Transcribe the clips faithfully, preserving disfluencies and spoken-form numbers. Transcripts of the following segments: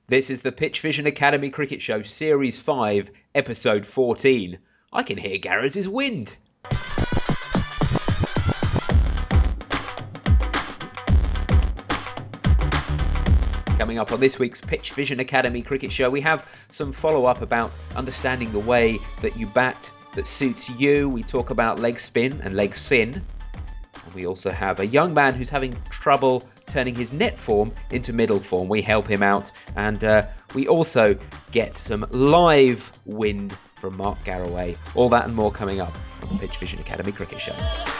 This is the Pitch Vision Academy Cricket Show, Series five, Episode fourteen. I can hear Garrett's wind. Coming up on this week's Pitch Vision Academy Cricket Show, we have some follow-up about understanding the way that you bat that suits you. We talk about leg spin and leg sin. And we also have a young man who's having trouble turning his net form into middle form. We help him out. And uh, we also get some live wind from Mark Garraway. All that and more coming up on the Pitch Vision Academy Cricket Show.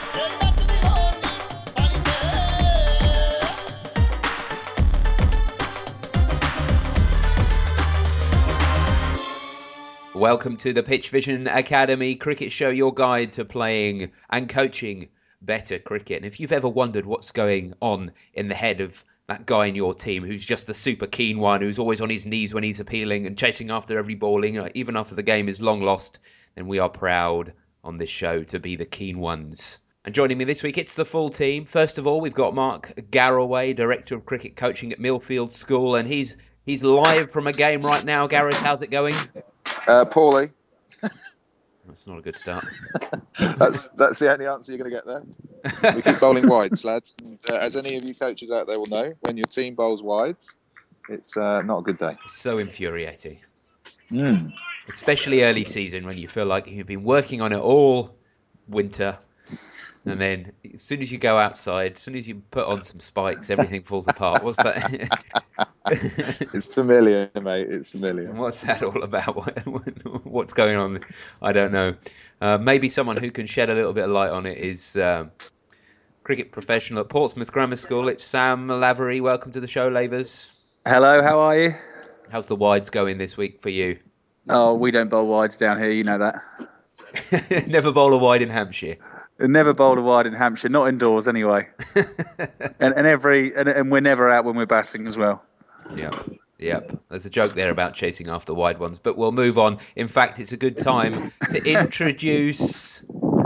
Welcome to the Pitch Vision Academy Cricket Show, your guide to playing and coaching better cricket. And if you've ever wondered what's going on in the head of that guy in your team who's just the super keen one, who's always on his knees when he's appealing and chasing after every bowling, even after the game is long lost, then we are proud on this show to be the keen ones. And joining me this week, it's the full team. First of all, we've got Mark Garraway, Director of Cricket Coaching at Millfield School, and he's he's live from a game right now. Gareth, how's it going? Uh, poorly. That's not a good start. that's that's the only answer you're going to get there. We keep bowling wides, lads. And, uh, as any of you coaches out there will know, when your team bowls wides, it's uh, not a good day. It's so infuriating. Mm. Especially early season when you feel like you've been working on it all winter. And then as soon as you go outside, as soon as you put on some spikes, everything falls apart. What's that? It's familiar, mate. It's familiar. What's that all about? What's going on? I don't know. Uh, maybe someone who can shed a little bit of light on it is um, cricket professional at Portsmouth Grammar School. It's Sam Lavery. Welcome to the show, Lavers. Hello, how are you? How's the wides going this week for you? Oh, we don't bowl wides down here, you know that. Never bowl a wide in Hampshire. Never bowl a wide in Hampshire, not indoors anyway. and and every and, and we're never out when we're batting as well. Yep, yep. There's a joke there about chasing after wide ones, but we'll move on. In fact, it's a good time to introduce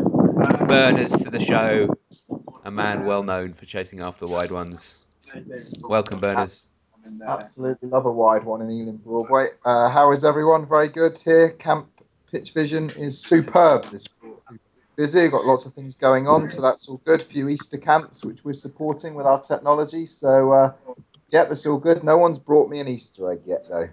Berners to the show, a man well known for chasing after wide ones. Welcome, Berners. Absolutely love a wide one in Ealing Broadway. Uh, how is everyone? Very good here. Camp Pitch Vision is superb this quarter. Busy, got lots of things going on, so that's all good. A few Easter camps, which we're supporting with our technology. So, uh, yep, it's all good. No one's brought me an Easter egg yet, though.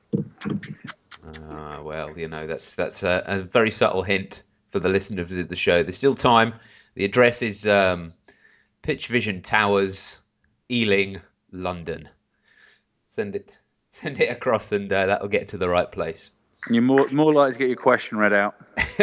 Ah, well, you know, that's that's a, a very subtle hint for the listeners of the show. There's still time. The address is um, Pitch Vision Towers, Ealing, London. Send it, send it across, and uh, that'll get to the right place. You're more more likely to get your question read out.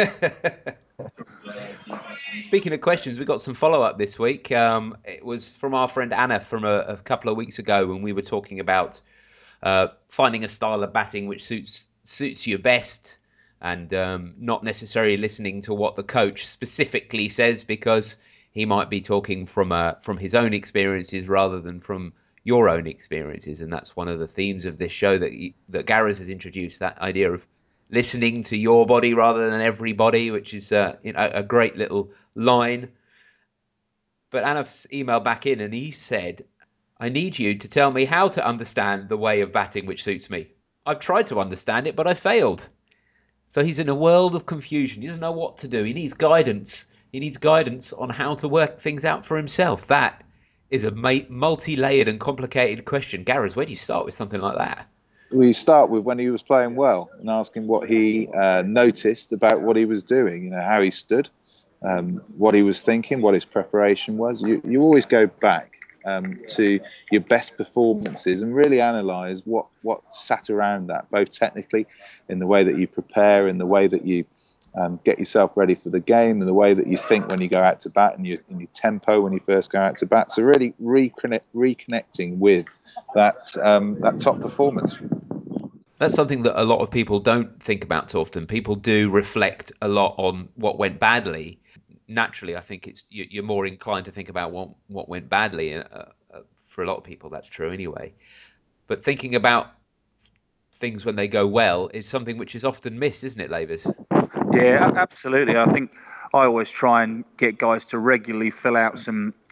Speaking of questions, we got some follow-up this week. Um, it was from our friend Anna from a, a couple of weeks ago when we were talking about uh, finding a style of batting which suits suits you best, and um, not necessarily listening to what the coach specifically says, because he might be talking from uh, from his own experiences rather than from your own experiences. And that's one of the themes of this show that he, that Gareth has introduced, that idea of listening to your body rather than everybody, which is uh, you know, a great little line. But Anna's emailed back in and he said, I need you to tell me how to understand the way of batting which suits me. I've tried to understand it, but I failed. So he's in a world of confusion. He doesn't know what to do. He needs guidance. He needs guidance on how to work things out for himself. That is a multi-layered and complicated question. Gareth, where do you start with something like that? We start with when he was playing well and ask him what he uh, noticed about what he was doing, you know, how he stood, um, what he was thinking, what his preparation was. You, you always go back um, to your best performances and really analyse what, what sat around that, both technically in the way that you prepare, in the way that you um, get yourself ready for the game, and the way that you think when you go out to bat, and your, and your tempo when you first go out to bat. So really reconnect, reconnecting with that um, that top performance. That's something that a lot of people don't think about too often. People do reflect a lot on what went badly. Naturally, I think it's you're more inclined to think about what what went badly. Uh, uh, for a lot of people, that's true anyway. But thinking about things when they go well is something which is often missed, isn't it, Lavers? Yeah, absolutely. I think I always try and get guys to regularly fill out some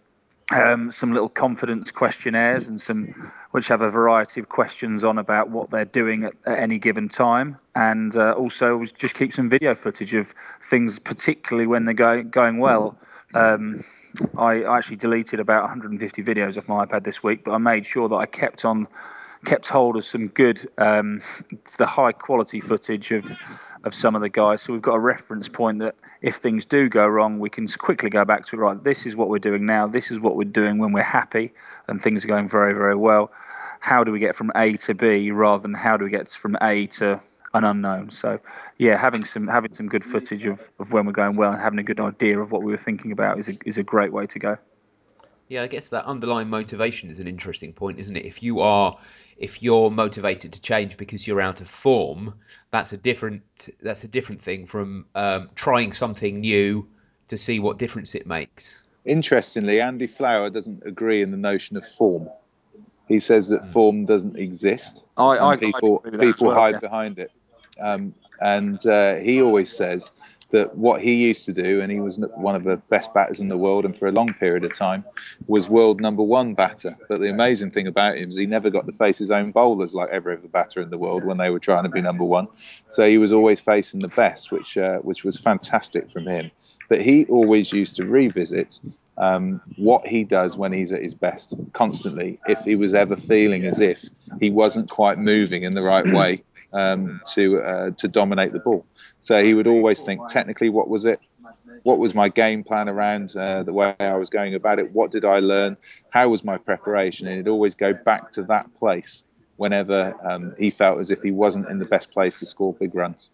um, some little confidence questionnaires and some which have a variety of questions on about what they're doing at, at any given time, and uh, also just keep some video footage of things, particularly when they're going going well. Um, I actually deleted about one hundred fifty videos off my iPad this week, but I made sure that I kept on kept hold of some good, um, the high quality footage of of some of the guys. So we've got a reference point that if things do go wrong, we can quickly go back to, right, this is what we're doing now, this is what we're doing when we're happy and things are going very, very well. How do we get from A to B rather than how do we get from A to an unknown? So yeah, having some having some good footage of, of when we're going well and having a good idea of what we were thinking about is a, is a great way to go. Yeah, I guess that underlying motivation is an interesting point, isn't it? If you are, if you're motivated to change because you're out of form, that's a different that's a different thing from um, trying something new to see what difference it makes. Interestingly, Andy Flower doesn't agree in the notion of form. He says that form doesn't exist, I, I, and people I agree with that as people well, hide yeah. behind it. Um, and uh, he always says that what he used to do, and he was one of the best batters in the world, and for a long period of time, was world number one batter. But the amazing thing about him is he never got to face his own bowlers like every other batter in the world when they were trying to be number one. So he was always facing the best, which uh, which was fantastic from him. But he always used to revisit um, what he does when he's at his best constantly, if he was ever feeling as if he wasn't quite moving in the right way um, to uh, to dominate the ball. So he would always think, technically, what was it? What was my game plan around uh, the way I was going about it? What did I learn? How was my preparation? And he'd always go back to that place whenever um, he felt as if he wasn't in the best place to score big runs.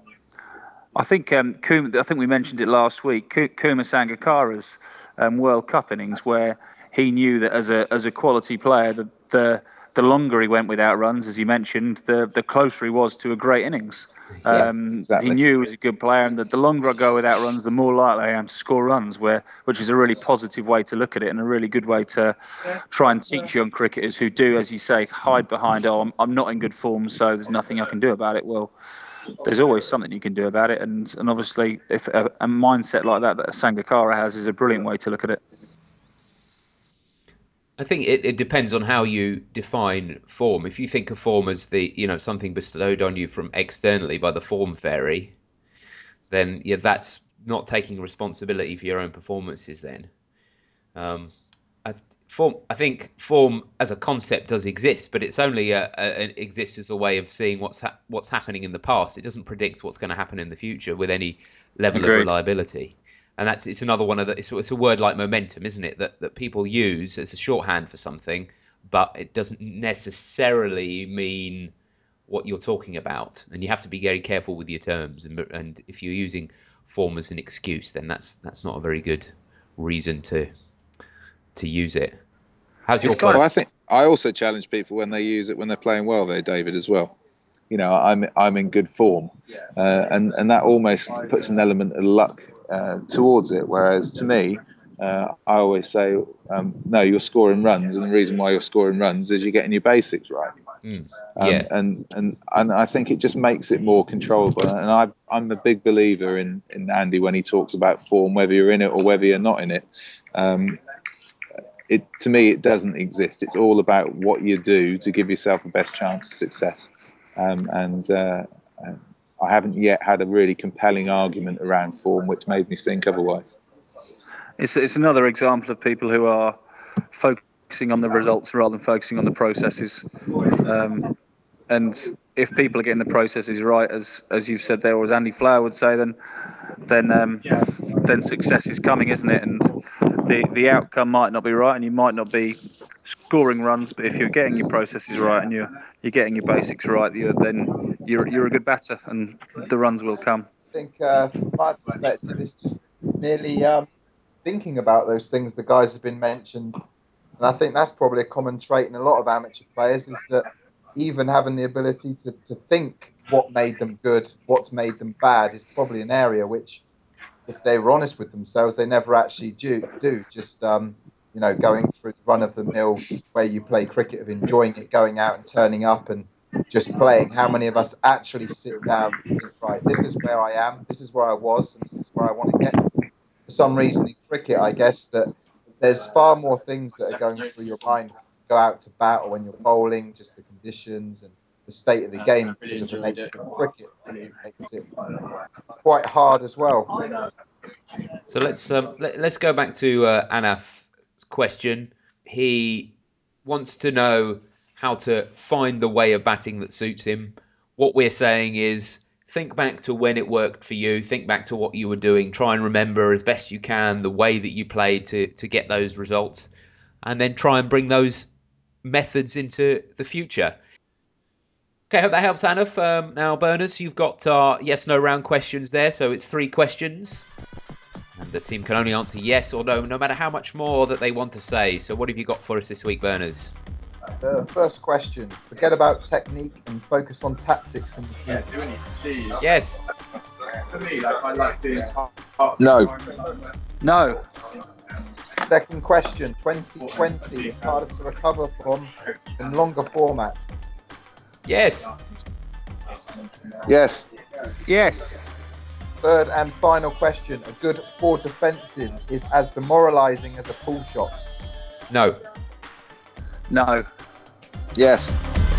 I think um, Kuma, I think we mentioned it last week. Kuma Sangakkara's um, World Cup innings, where he knew that as a as a quality player, the the, the longer he went without runs, as you mentioned, the the closer he was to a great innings. Yeah, Um, exactly. He knew he was a good player, and that the longer I go without runs, the more likely I am to score runs. Where which is a really positive way to look at it, and a really good way to try and teach young cricketers who do, as you say, hide behind, oh, I'm, I'm not in good form, so there's nothing I can do about it. Well, there's always something you can do about it, and and obviously, if a, a mindset like that that Sangakkara has is a brilliant way to look at it. I think it, it depends on how you define form. If you think of form as the, you know, something bestowed on you from externally by the form fairy, then yeah, that's not taking responsibility for your own performances. Then, um, I, form. I think form as a concept does exist, but it's only a, a, it exists as a way of seeing what's ha- what's happening in the past. It doesn't predict what's going to happen in the future with any level of Agreed. reliability. And that's it's another one of the it's, it's a word like momentum, isn't it? That that people use as a shorthand for something, but it doesn't necessarily mean what you're talking about. And you have to be very careful with your terms. And, and if you're using form as an excuse, then that's that's not a very good reason to to use it. How's your It's kind form? Well, of I think I also challenge people when they use it when they're playing well, though, David, as well. You know, I'm I'm in good form, uh, and and that almost puts an element of luck uh, towards it. Whereas to me, uh, I always say, um, no, you're scoring runs, and the reason why you're scoring runs is you're getting your basics right. Mm, Um, yeah, and and and I think it just makes it more controllable. And I I'm a big believer in in Andy when he talks about form, whether you're in it or whether you're not in it. Um, It, to me, it doesn't exist. It's all about what you do to give yourself the best chance of success. Um, and uh, I haven't yet had a really compelling argument around form which made me think otherwise. it's it's another example of people who are focusing on the results rather than focusing on the processes. Um, and if people are getting the processes right, as as you've said there, or as Andy Flower would say, then then um, then success is coming, isn't it? And the the outcome might not be right, and you might not be scoring runs, but if you're getting your processes right and you're you're getting your basics right, you're, then you're you're a good batter, and the runs will come. I think, uh, from my perspective, it's just merely um, thinking about those things the guys have been mentioned. And I think that's probably a common trait in a lot of amateur players is that even having the ability to, to think what made them good, what's made them bad is probably an area which, if they were honest with themselves, they never actually do. do. Just, um, you know, going through the run of the mill where you play cricket, of enjoying it, going out and turning up and just playing. How many of us actually sit down and think, right, this is where I am, this is where I was, and this is where I want to get to? For some reason in cricket, I guess that there's far more things that are going through your mind when you go out to battle when you're bowling, just the conditions and the state of the game because of the nature of cricket. I think makes it quite hard as well. So let's um, let, let's go back to uh, Anaf's question. He wants to know how to find the way of batting that suits him. What we're saying is think back to when it worked for you. Think back to what you were doing. Try and remember as best you can the way that you played to to get those results, and then try and bring those methods into the future. Okay, hope that helps, Anaf. Um, now, Berners, you've got our yes no round questions there. So it's three questions. And the team can only answer yes or no, no matter how much more that they want to say. So what have you got for us this week, Berners? The first question, forget about technique and focus on tactics in the season. Yes. No. No. Second question, twenty twenty is harder to recover from in longer formats. Yes. Yes. Yes. Third and final question, a good forward defensive is as demoralising as a pull shot. No. No. Yes.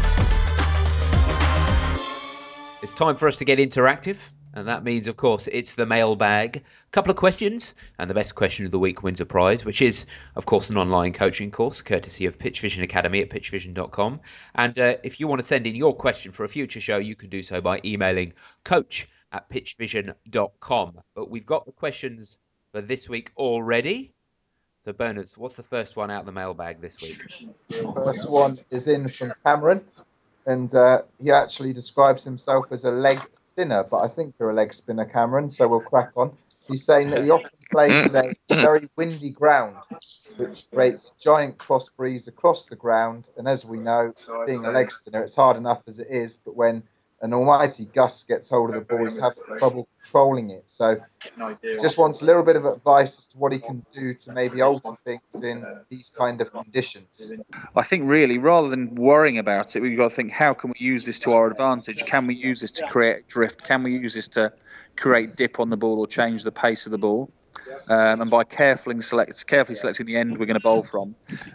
It's time for us to get interactive. And that means, of course, it's the mailbag. A couple of questions, and the best question of the week wins a prize, which is, of course, an online coaching course, courtesy of Pitch Vision Academy at pitch vision dot com. And uh, if you want to send in your question for a future show, you can do so by emailing coach at pitch vision dot com. But we've got the questions for this week already. So, Berners, what's the first one out of the mailbag this week? First one is in from Cameron, and uh, he actually describes himself as a leg sinner, but I think you're a leg spinner, Cameron, so we'll crack on. He's saying that he often plays in a very windy ground, which creates a giant cross breeze across the ground. And as we know, being a leg spinner, it's hard enough as it is, but when an almighty gust gets hold of the ball, he's having trouble controlling it. So just wants a little bit of advice as to what he can do to maybe alter things in these kind of conditions. I think really, rather than worrying about it, we've got to think, how can we use this to our advantage? Can we use this to create drift? Can we use this to create dip on the ball or change the pace of the ball? Um, and by carefully, select, carefully selecting the end we're going to bowl from,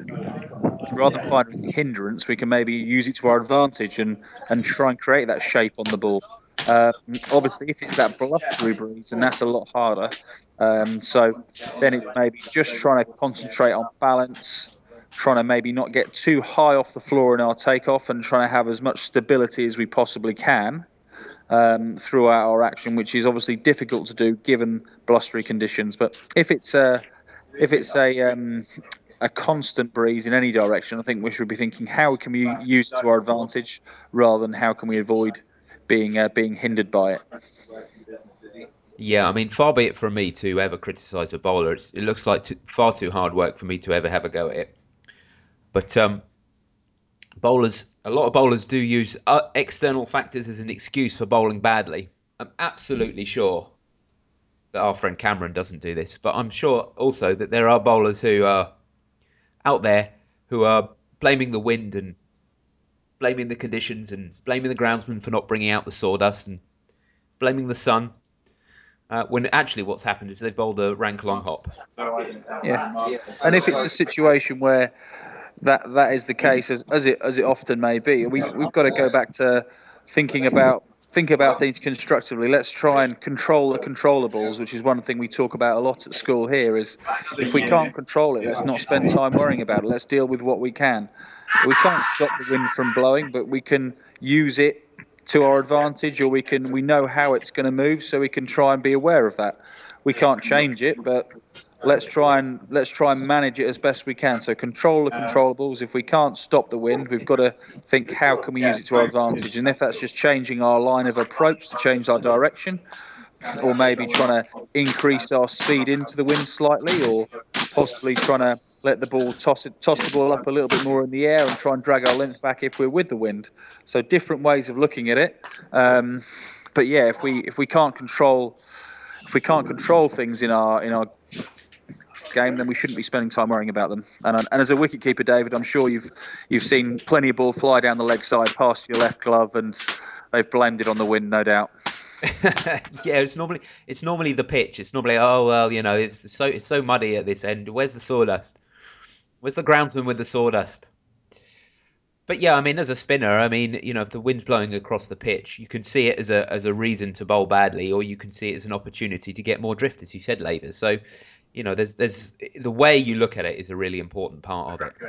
rather than finding a hindrance, we can maybe use it to our advantage and, and try and create that shape on the ball. Um, obviously, if it's that blustery breeze, and that's a lot harder. Um, so then it's maybe just trying to concentrate on balance, trying to maybe not get too high off the floor in our takeoff, and trying to have as much stability as we possibly can um, throughout our action, which is obviously difficult to do given blustery conditions. But if it's a if it's a um, a constant breeze in any direction, I think we should be thinking, how can we use it to our advantage rather than how can we avoid being uh, being hindered by it. Yeah, I mean, far be it from me to ever criticise a bowler. It's, it looks like too, far too hard work for me to ever have a go at it. But um, bowlers, a lot of bowlers do use uh, external factors as an excuse for bowling badly. I'm absolutely sure that our friend Cameron doesn't do this, but I'm sure also that there are bowlers who are out there who are blaming the wind and blaming the conditions and blaming the groundsman for not bringing out the sawdust and blaming the sun. Uh, when actually what's happened is they've bowled a rank long hop. Yeah, and if it's a situation where that that is the case, as, as it as it often may be, we we've got to go back to thinking about think about things constructively. Let's try and control the controllables, which is one thing we talk about a lot at school here. Is if we can't control it, let's not spend time worrying about it. Let's deal with what we can. We can't stop the wind from blowing, but we can use it to our advantage, or we can we know how it's going to move, so we can try and be aware of that. We can't change it, but let's try and let's try and manage it as best we can. So control the controllables. If we can't stop the wind, we've got to think, how can we use it to our advantage? And if that's just changing our line of approach to change our direction, or maybe trying to increase our speed into the wind slightly, or possibly trying to let the ball toss it, toss the ball up a little bit more in the air and try and drag our length back if we're with the wind. So different ways of looking at it. Um, but yeah, if we if we can't control if we can't control things in our in our game, then we shouldn't be spending time worrying about them. And, and as a wicketkeeper, David, I'm sure you've you've seen plenty of ball fly down the leg side past your left glove, and they've blended on the wind, no doubt. Yeah, it's normally it's normally the pitch. It's normally, oh well, you know, it's so it's so muddy at this end. Where's the sawdust? Where's the groundsman with the sawdust? But yeah, I mean, as a spinner, I mean, you know, if the wind's blowing across the pitch, you can see it as a as a reason to bowl badly, or you can see it as an opportunity to get more drift, as you said later. So, you know, there's there's the way you look at it is a really important part of it.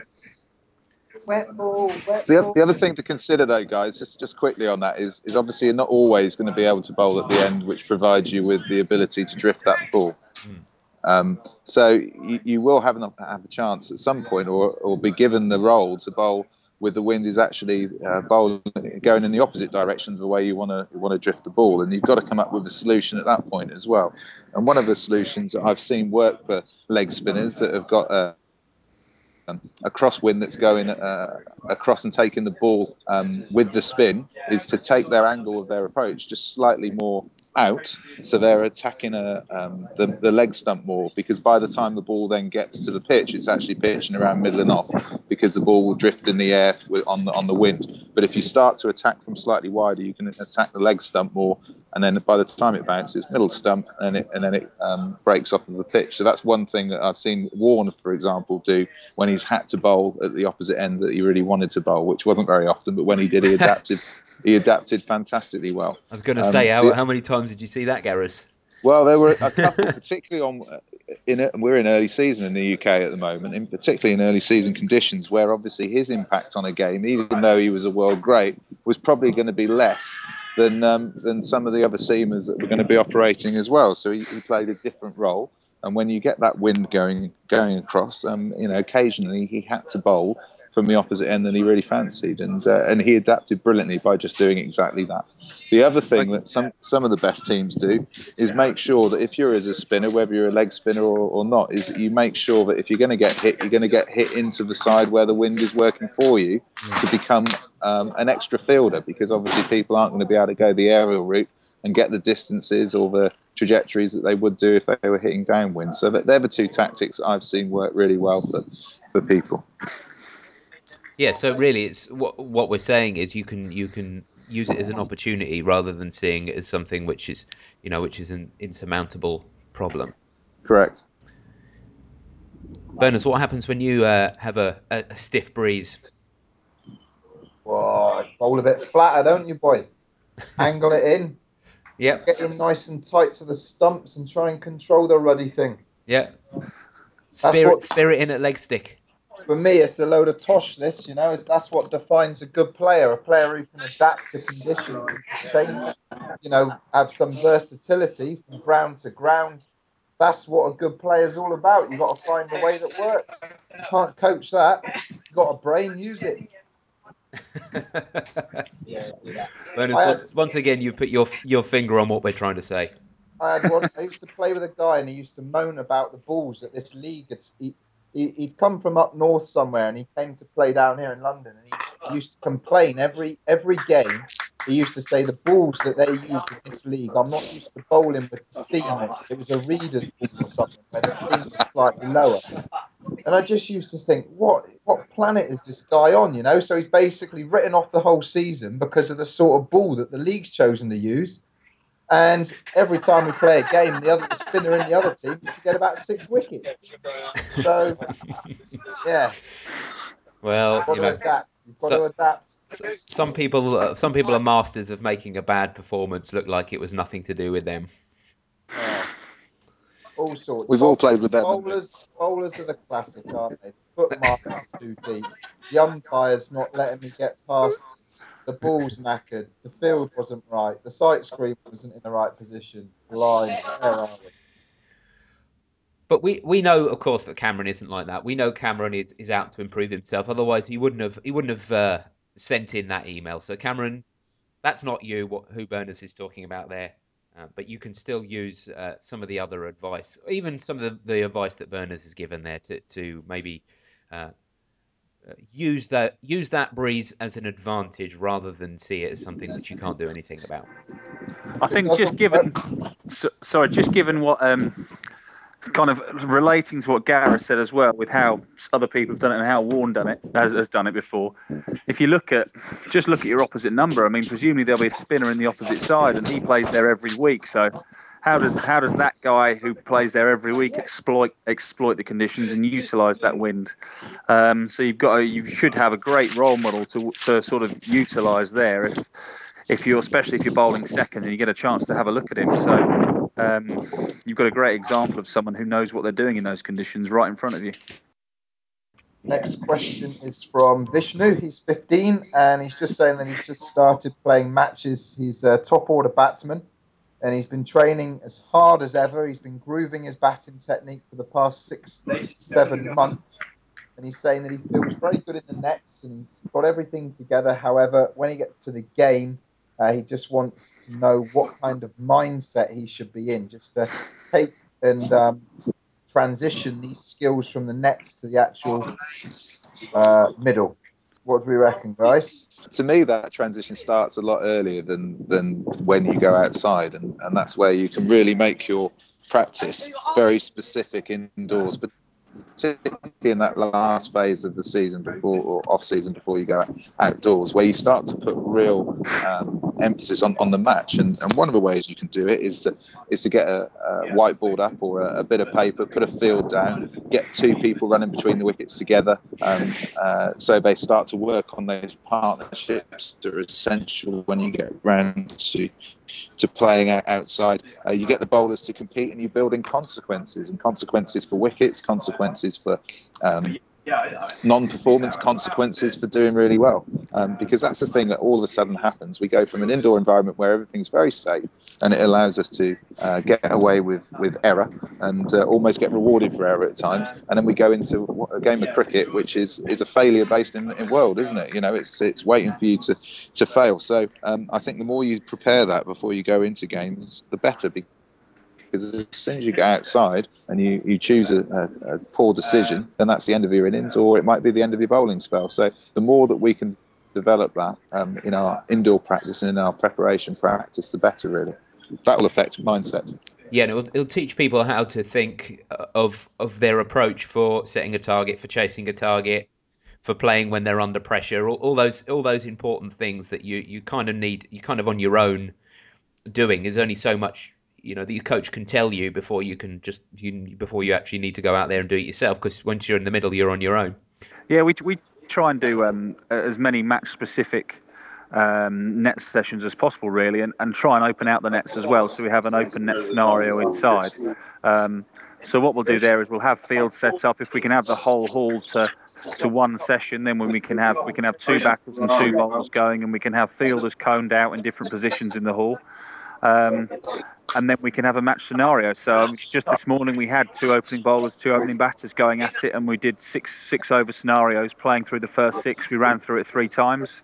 Wet ball, wet The, ball. the other thing to consider, though, guys, just just quickly on that is is obviously you're not always going to be able to bowl at the end, which provides you with the ability to drift that ball. Mm. Um, so you, you will have an, have a chance at some point, or or be given the role to bowl with the wind is actually uh, bowl going in the opposite direction of the way you want to want to drift the ball, and you've got to come up with a solution at that point as well. And one of the solutions that I've seen work for leg spinners that have got a um, a crosswind that's going uh, across and taking the ball um, with the spin is to take their angle of their approach just slightly more out, so they're attacking a, um, the, the leg stump more, because by the time the ball then gets to the pitch, it's actually pitching around middle and off, because the ball will drift in the air on the, on the wind. But if you start to attack from slightly wider, you can attack the leg stump more, and then by the time it bounces, middle stump, and it and then it um, breaks off of the pitch. So that's one thing that I've seen Warner, for example, do when he's had to bowl at the opposite end that he really wanted to bowl, which wasn't very often, but when he did, he adapted. He adapted fantastically well. I was going to say, Um, how the, how many times did you see that, Gareth? well, there were a couple, particularly on in it. We're in early season in the U K at the moment, and particularly in early season conditions, where obviously his impact on a game, even though he was a world great, was probably going to be less than um, than some of the other seamers that were going to be operating as well. So he, he played a different role. And when you get that wind going going across, um, you know, occasionally he had to bowl from the opposite end than he really fancied, and uh, and he adapted brilliantly by just doing exactly that. The other thing that some some of the best teams do is make sure that if you're as a spinner, whether you're a leg spinner or, or not, is that you make sure that if you're going to get hit, you're going to get hit into the side where the wind is working for you to become um, an extra fielder, because obviously people aren't going to be able to go the aerial route and get the distances or the trajectories that they would do if they were hitting downwind. So they're the two tactics that I've seen work really well for, for people. Yeah, so really, it's what what we're saying is you can you can use it as an opportunity rather than seeing it as something which is you know which is an insurmountable problem. Correct. Berners, what happens when you uh, have a, a, a stiff breeze? Whoa, bowl a bit flatter, don't you, boy? Angle it in, Yep, get in nice and tight to the stumps, and try and control the ruddy thing. yeah. That's Spirit, what, spirit in at leg stick. for me, it's a load of tosh. This, you know, it's, that's what defines a good player, a player who can adapt to conditions and can change. You know, have some versatility from ground to ground. That's what a good player is all about. You've got to find the way that works. You can't coach that. You've got a brain, use it. Berners, I had once once again, you put your your finger on what we're trying to say. I had one. I used to play with a guy, and he used to moan about the balls at this league. It's, he, he he'd come from up north somewhere, and he came to play down here in London. And he, he used to complain every every game. He used to say the balls that they use in this league. I'm not used to bowling with the seam. It was a reader's ball or something where the seam was slightly lower. And I just used to think, what what planet is this guy on? You know, so he's basically written off the whole season because of the sort of ball that the league's chosen to use. And every time we play a game, the other the spinner in the other team used to get about six wickets. So yeah, Well, got you to know, adapt. You've got to so, adapt. some people uh, some people are masters of making a bad performance look like it was nothing to do with them. Oh, all sorts. We've all played Bowlers, with them, haven't we? bowlers, bowlers are the classic, aren't they? Foot marking too deep. The umpire's not letting me get past. The ball's knackered. The field wasn't right. The sight screen wasn't in the right position. Blimey, where are we? But we, we know, of course, that Cameron isn't like that. We know Cameron is, is out to improve himself. Otherwise, he wouldn't have he wouldn't have uh, sent in that email. So, Cameron, that's not you. What who Burners is talking about there. Uh, but you can still use uh, some of the other advice, even some of the, the advice that Burners has given there to to maybe uh, uh, use that use that breeze as an advantage rather than see it as something which you can't do anything about. I If it think just doesn't work, given, so, sorry, just given what um, kind of relating to what Gareth said as well, with how other people have done it and how Warren done it has, has done it before. If you look at just look at your opposite number, I mean, presumably there'll be a spinner in the opposite side, and he plays there every week. So how does how does that guy who plays there every week exploit exploit the conditions and utilise that wind? Um, so you've got a, you should have a great role model to to sort of utilise there. If if you're especially if you're bowling second and you get a chance to have a look at him. So um, you've got a great example of someone who knows what they're doing in those conditions right in front of you. Next question is from Vishnu. He's fifteen and he's just saying that he's just started playing matches. He's a top order batsman and he's been training as hard as ever. He's been grooving his batting technique for the past six, seven months. And he's saying that he feels very good in the nets and he's got everything together. However, when he gets to the game, uh, he just wants to know what kind of mindset he should be in, just to take and um, transition these skills from the nets to the actual uh, middle. What do we reckon, guys? To me, that transition starts a lot earlier than than when you go outside, and, and that's where you can really make your practice very specific indoors, but particularly in that last phase of the season before or off season before you go outdoors, where you start to put real um, emphasis on, on the match. And, and one of the ways you can do it is to is to get a, a whiteboard up or a, a bit of paper, put a field down, get two people running between the wickets together. Um, uh, so they start to work on those partnerships that are essential when you get round to to playing outside. Uh, you get the bowlers to compete and you build in consequences and consequences for wickets, consequences for um, non-performance, consequences for doing really well. Um, because that's the thing that all of a sudden happens. We go from an indoor environment where everything's very safe and it allows us to uh, get away with, with error and uh, almost get rewarded for error at times. And then we go into a game of cricket, which is, is a failure based in, in world, isn't it? You know, it's it's waiting for you to, to fail. So um, I think the more you prepare that before you go into games, the better. Because as soon as you go outside and you, you choose a, a, a poor decision, then that's the end of your innings, or it might be the end of your bowling spell. So the more that we can develop that um, in our indoor practice and in our preparation practice, the better, really. That will affect mindset. Yeah, and it'll, it'll teach people how to think of of their approach for setting a target, for chasing a target, for playing when they're under pressure. All, all those all those important things that you, you kind of need, you kind of on your own doing. There's only so much, you know, that your coach can tell you before you can just you, before you actually need to go out there and do it yourself. Because once you're in the middle, you're on your own. Yeah, we we try and do um, as many match specific um, net sessions as possible, really, and, and try and open out the nets as well. So we have an open net scenario inside. Um, so what we'll do there is we'll have fields set up. If we can have the whole hall to to one session, then when we can have we can have two batters and two bowlers going, and we can have fielders coned out in different positions in the hall. Um, and then we can have a match scenario. So just this morning we had two opening bowlers, two opening batters going at it, and we did six six over scenarios, playing through the first six. We ran through it three times.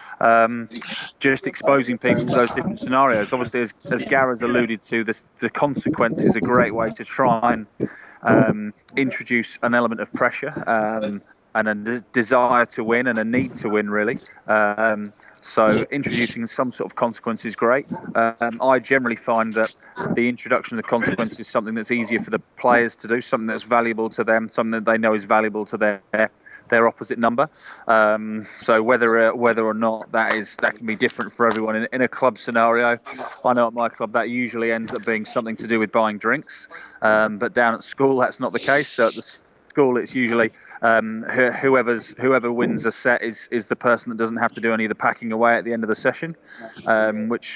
Um, just exposing people to those different scenarios. Obviously, as, as Gareth's alluded to, this, the consequence is a great way to try and um, introduce an element of pressure um, and a de- desire to win and a need to win, really. Um, so introducing some sort of consequence is great. Um, I generally find that the introduction of the consequence is something that's easier for the players to do, something that's valuable to them, something that they know is valuable to their their opposite number. Um, so whether uh, whether or not that is that can be different for everyone. In, in a club scenario, I know at my club that usually ends up being something to do with buying drinks, um, but down at school that's not the case. So at the school, it's usually um, whoever's whoever wins a set is is the person that doesn't have to do any of the packing away at the end of the session, um, which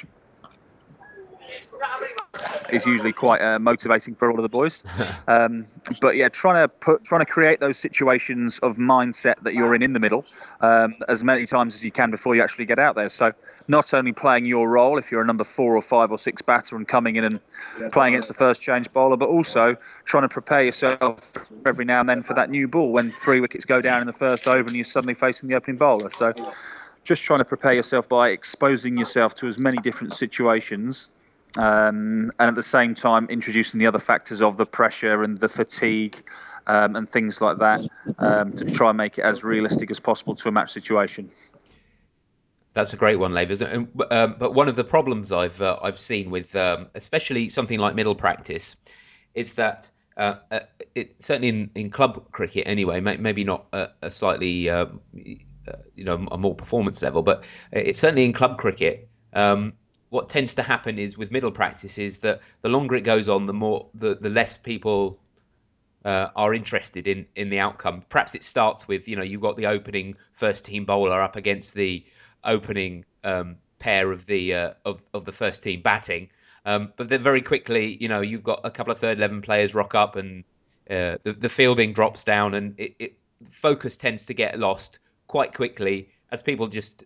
is usually quite uh, motivating for all of the boys. Um, but yeah, trying to put, trying to create those situations of mindset that you're in in the middle um, as many times as you can before you actually get out there. So not only playing your role if you're a number four or five or six batter and coming in and playing against the first change bowler, but also trying to prepare yourself every now and then for that new ball when three wickets go down in the first over and you're suddenly facing the opening bowler. So just trying to prepare yourself by exposing yourself to as many different situations. Um, and at the same time, introducing the other factors of the pressure and the fatigue um, and things like that um, to try and make it as realistic as possible to a match situation. That's a great one, Lev. Isn't it? Um, but one of the problems I've uh, I've seen with um, especially something like middle practice is that Uh, uh, it certainly in, in club cricket anyway. May, maybe not a, a slightly, uh, uh, you know, a more performance level, but it's certainly in club cricket. Um, what tends to happen is with middle practice is that the longer it goes on, the more the, the less people uh, are interested in in the outcome. Perhaps it starts with, you know, you've got the opening first team bowler up against the opening um, pair of the uh, of of the first team batting. Um, but then very quickly, you know, you've got a couple of third eleven players rock up, and uh, the the fielding drops down, and it, it focus tends to get lost quite quickly as people just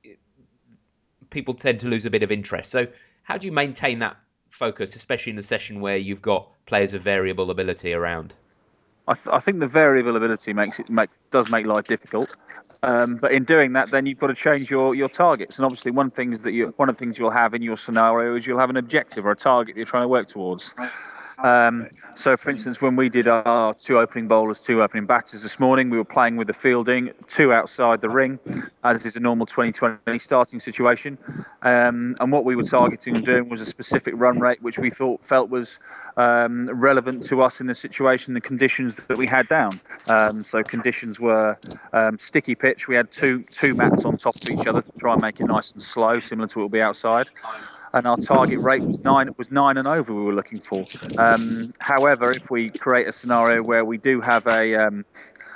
people tend to lose a bit of interest. So, how do you maintain that focus, especially in a session where you've got players of variable ability around? I, th- I think the variable ability makes it make does make life difficult. Um, but in doing that, then you've got to change your, your targets. And obviously, one thing is that you one of the things you'll have in your scenario is you'll have an objective or a target that you're trying to work towards. Um, so, for instance, when we did our two opening bowlers, two opening batters this morning, we were playing with the fielding, two outside the ring, as is a normal twenty twenty starting situation. Um, and what we were targeting and doing was a specific run rate, which we thought felt was um, relevant to us in the situation, the conditions that we had down. Um, so conditions were um, sticky pitch. We had two two mats on top of each other to try and make it nice and slow, similar to what will be outside. And our target rate was nine. It was nine and over we were looking for. Um, however, if we create a scenario where we do have a um,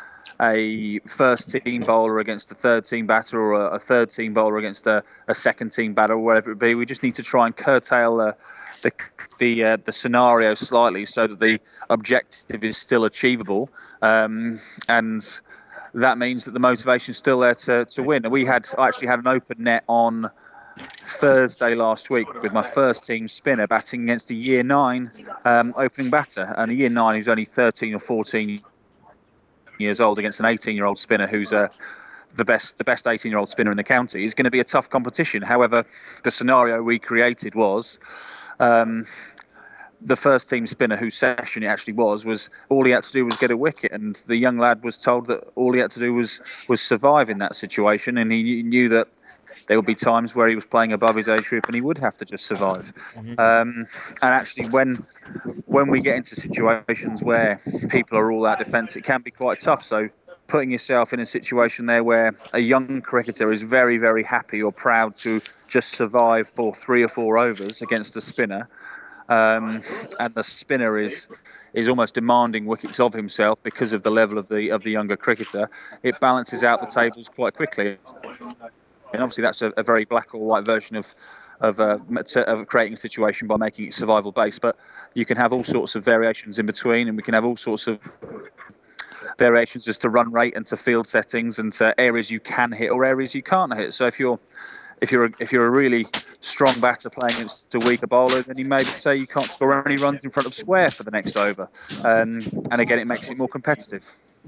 a first team bowler against a third team batter, or a, a third team bowler against a, a second team batter, or whatever it be, we just need to try and curtail uh, the the uh, the scenario slightly so that the objective is still achievable, um, and that means that the motivation is still there to to win. And we had I actually had an open net on Thursday last week with my first team spinner batting against a year nine um, opening batter, and a year nine who's only thirteen or fourteen years old against an eighteen year old spinner who's uh, the best the best eighteen year old spinner in the county is going to be a tough competition. However, the scenario we created was um, the first team spinner whose session it actually was was all he had to do was get a wicket, and the young lad was told that all he had to do was was survive in that situation, and he knew that there would be times where he was playing above his age group and he would have to just survive. Mm-hmm. Um, and actually, when when we get into situations where people are all out defence, it can be quite tough. So putting yourself in a situation there where a young cricketer is very, very happy or proud to just survive for three or four overs against a spinner, um, and the spinner is is almost demanding wickets of himself because of the level of the of the younger cricketer, it balances out the tables quite quickly. And obviously, that's a, a very black or white version of of, uh, of creating a situation by making it survival based. But you can have all sorts of variations in between, and we can have all sorts of variations as to run rate and to field settings and to areas you can hit or areas you can't hit. So if you're if you're a, if you're a really strong batter playing against a weaker bowler, then you maybe say you can't score any runs in front of square for the next over, um, and again, it makes it more competitive.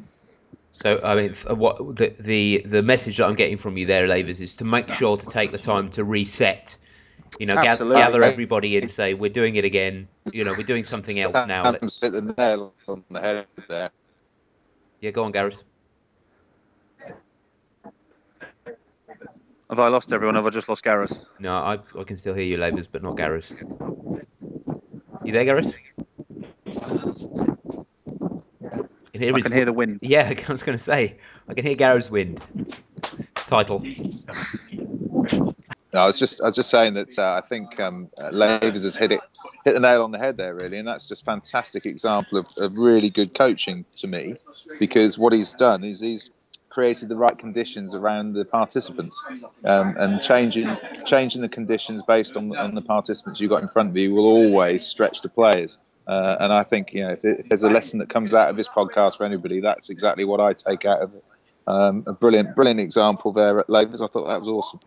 So, I mean, what the, the the message that I'm getting from you there, Lavers, is to make sure to take the time to reset. You know, gather, gather everybody and say, we're doing it again. You know, we're doing something else now. Let's hit the nail on the head there. Yeah, go on, Gareth. Have I lost everyone? Have I just lost Gareth? No, I I can still hear you, Lavers, but not Gareth. You there, Gareth? I can hear, I can hear the wind. Yeah, I was going to say, I can hear Gareth's wind. Title. No, I was just I was just saying that uh, I think um, uh, Lavers has hit it hit the nail on the head there, really, and that's just fantastic example of, of really good coaching to me, because what he's done is he's created the right conditions around the participants, um, and changing changing the conditions based on on the participants you've got in front of you will always stretch the players. Uh, and I think, you know, if, it, if there's a lesson that comes out of this podcast for anybody, that's exactly what I take out of it. Um, a brilliant brilliant example there at Lavers. I thought that was awesome.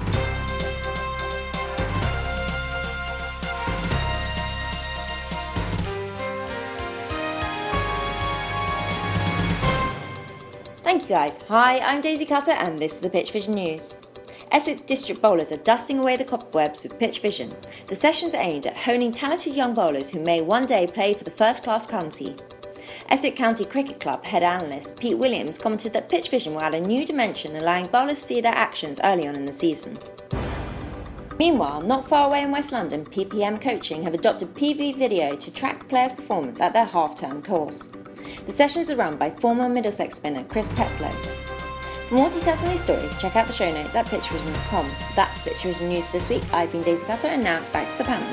Thank you guys. Hi, I'm Daisy Cutter and this is the Pitch Vision News. Essex District bowlers are dusting away the cobwebs with Pitch Vision. The sessions are aimed at honing talented young bowlers who may one day play for the first class county. Essex County Cricket Club head analyst Pete Williams commented that Pitch Vision will add a new dimension, allowing bowlers to see their actions early on in the season. Meanwhile, not far away in West London, P P M Coaching have adopted P V Video to track players' performance at their half-term course. The sessions are run by former Middlesex spinner Chris Peplow. For more details on these stories, check out the show notes at pitch vision dot com. That's Pitch Vision News this week. I've been Daisy Cutter, and now it's back to the panel.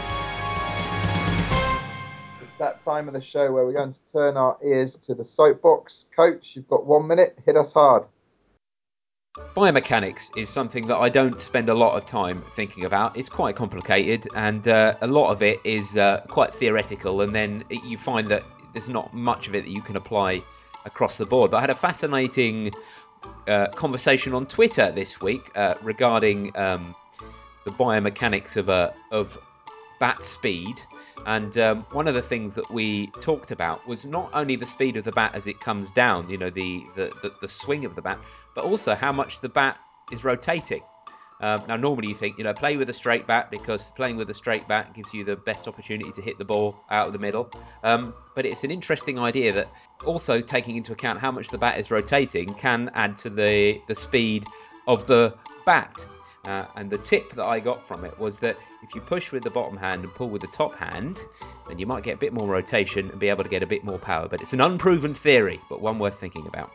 It's that time of the show where we're going to turn our ears to the soapbox. Coach, you've got one minute. Hit us hard. Biomechanics is something that I don't spend a lot of time thinking about. It's quite complicated, and uh, a lot of it is uh, quite theoretical, and then it, you find that there's not much of it that you can apply across the board. But I had a fascinating uh, conversation on Twitter this week uh, regarding um, the biomechanics of a of bat speed. And um, one of the things that we talked about was not only the speed of the bat as it comes down, you know, the the, the, the swing of the bat, but also how much the bat is rotating. Um, now, normally you think, you know, play with a straight bat because playing with a straight bat gives you the best opportunity to hit the ball out of the middle. Um, but it's an interesting idea that also taking into account how much the bat is rotating can add to the, the speed of the bat. Uh, and the tip that I got from it was that if you push with the bottom hand and pull with the top hand, then you might get a bit more rotation and be able to get a bit more power. But it's an unproven theory, but one worth thinking about.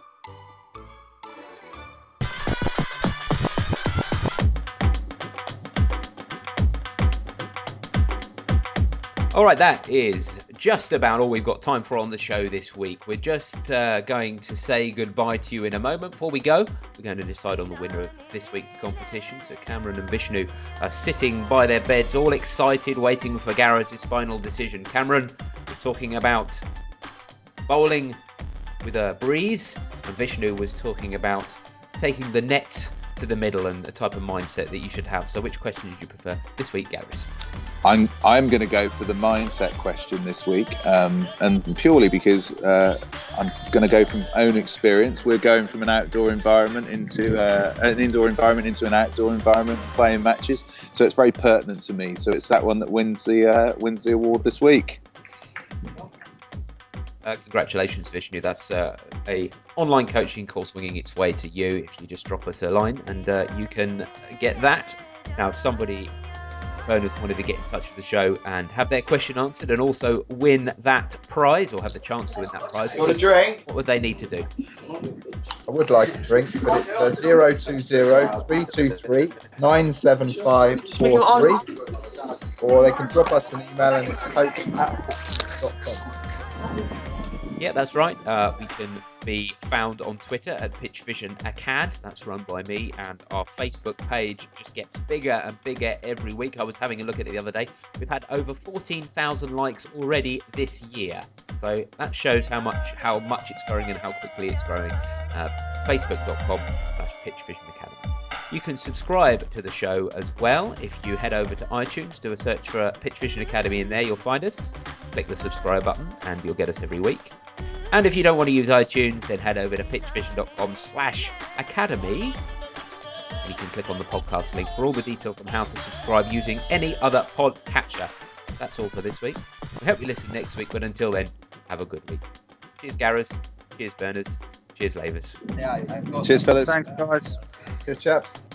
All right, that is just about all we've got time for on the show this week. We're just uh, going to say goodbye to you in a moment. Before we go, we're going to decide on the winner of this week's competition. So Cameron and Vishnu are sitting by their beds, all excited, waiting for Gareth's final decision. Cameron was talking about bowling with a breeze, and Vishnu was talking about taking the net to the middle and the type of mindset that you should have. So which question did you prefer this week, Gareth? I'm I'm going to go for the mindset question this week, um, and purely because uh, I'm going to go from own experience. We're going from an outdoor environment into uh, an indoor environment into an outdoor environment, playing matches. So it's very pertinent to me. So it's that one that wins the uh, wins the award this week. Uh, congratulations, Vishnu. That's uh, a online coaching course winging its way to you. If you just drop us a line, and uh, you can get that. Now, if somebody Burners wanted to get in touch with the show and have their question answered and also win that prize, or have the chance to win that prize, Got a drink? What would they need to do? I would like a drink, but it's uh, zero two zero three two three nine seven five four three, or they can drop us an email and it's coach at pitch dot com. Yeah, that's right. Uh, we can be found on Twitter at Pitch Vision Acad. That's run by me, and our Facebook page just gets bigger and bigger every week. I was having a look at it the other day. We've had over fourteen thousand likes already this year, so that shows how much how much it's growing and how quickly it's growing. Uh, Facebook dot com slash Pitch Vision Academy. You can subscribe to the show as well. If you head over to iTunes, do a search for Pitch Vision Academy in there, you'll find us. Click the subscribe button and you'll get us every week. And if you don't want to use iTunes, then head over to pitch vision dot com slash academy. And you can click on the podcast link for all the details on how to subscribe using any other podcatcher. That's all for this week. We hope you listen next week, but until then, have a good week. Cheers, Gareth. Cheers, Burners. Cheers, Lavers. Yeah, I've got Cheers, fellas. Thanks, guys. Cheers, chaps.